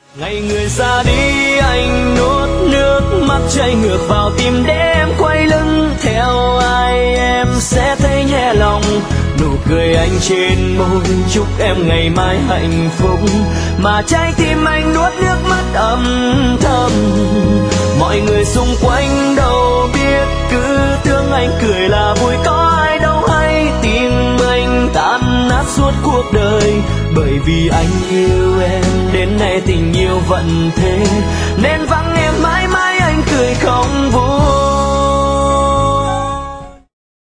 Ngày người ra đi anh nuốt nước mắt chảy ngược vào tim để em quay lưng theo ai em sẽ thấy nhẹ lòng. Nụ cười anh trên môi chúc em ngày mai hạnh phúc, mà trái tim anh nuốt nước mắt âm thầm. Mọi người xung quanh đâu biết, cứ tưởng anh cười là vui, có ai đâu hay tim anh tan nát suốt cuộc đời. Bởi vì anh yêu em đến nay tình yêu vẫn thế, nên vắng em mãi mãi anh cười không vui.